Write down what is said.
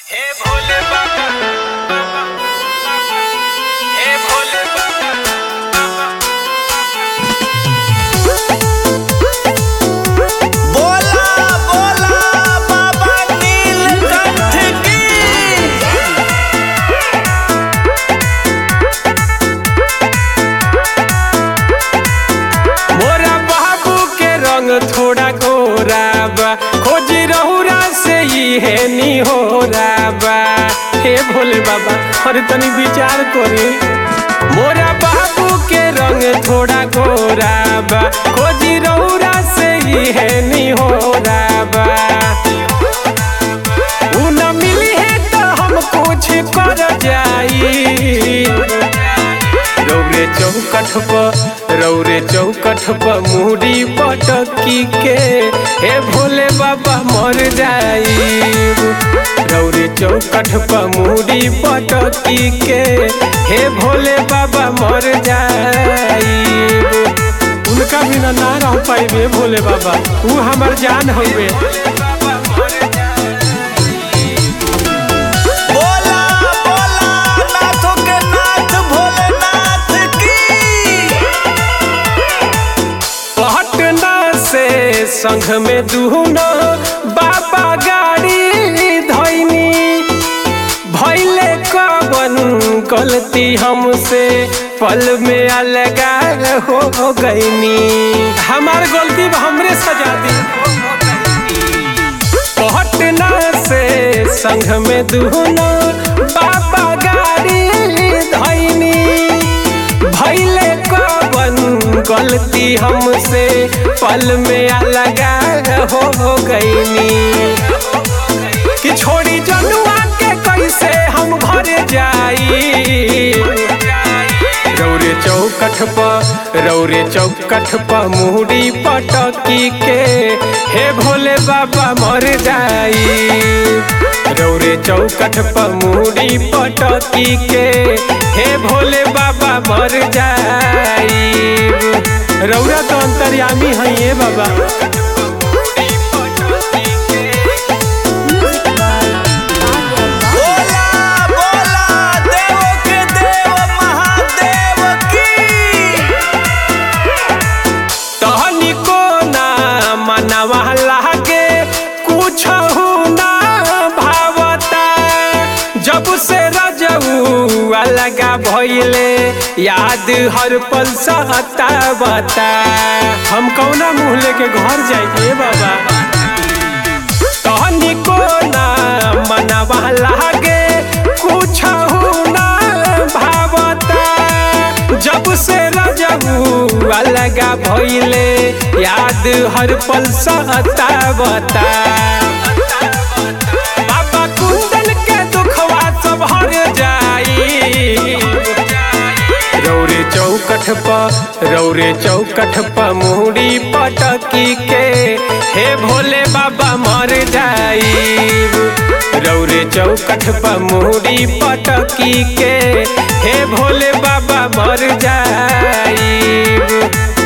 हे भोले बाबा, बाबा, बाबा, हे भोले बाबा, बाबा। बोला बोला बाबा नीलकंठ की। मोरा बाबू के रंग थोड़ा गोरा बा, खोजी रहुरा से ही है नी हो बा। हे भोले बाबा अरे तनी विचार करी। मोरा बाबू के रंग थोड़ा गोरा बा, खोजी रहुरा से ही है नी हो बा। उ न मिली है तो हम कुछ कर जाई। रौरे चौकठ पर मुड़ी पटकी के हे भोले बाबा मर जाई। रौरे चौकठ पर मुड़ी पटकी के हे भोले बाबा मर जाई। उनका बिना ना रह पाइबे भोले बाबा, ऊ हमार जान हवे। बोला बोला नाथों के नाथ भोलेनाथ की। पटना से संघ में दुनो बाबा गाड़ी धैनी। भैले कवन गलती हमसे पल में अलगा हो गईनी। हमार गलती हमरे सजा दी। पटना से संघ में दुनो बाबा गाड़ी धैनी। भैले कवन गलती हमसे पल में अलगा हो गईनी। कि छोड़ी जनुआ के कैसे हम घर जाई। रौरे चौकठ पर मुड़ी पटकी के हे भोले बाबा मर जाई। रौरे चौकठ पर मुड़ी पटकी के हे भोले बाबा मर जाई। रौरा तो अंतर्यामी है ये बाबा। बोला बोला देवों के देव महादेव की। तहनी को ना मनवा लागे कुछ ना भावता। जब से रजऊ अलगा भइले याद हर पल सतावता। हम कौना मुँह लेके घर जाइए बाबा। तहनी को ना मनवा लागे कुछ ना भावता। जब से रजऊ अलगा भइले याद हर पल सतावता। बाबा कुंदन के दुखवा सब हर जाई। रौरे चौकठ पर मुड़ी पटकी के हे भोले बाबा मर जाई। रौरे चौकठ पर मुड़ी पटकी के हे भोले बाबा मर जाई।